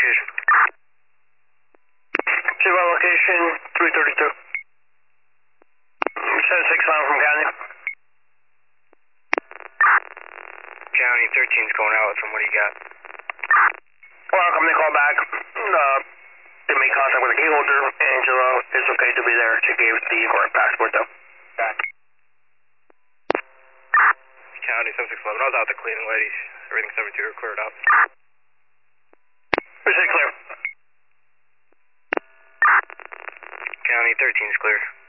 Fusion. Chevron location 332. 76 mile from County. County 13's going out with him. What do you got? Well, come they call back. They made contact with the key holder. Angela is okay to be there. She gave the correct passport though. County 7611. I was out there cleaning ladies. Everything 72 are cleared up. We say clear. County 13's clear.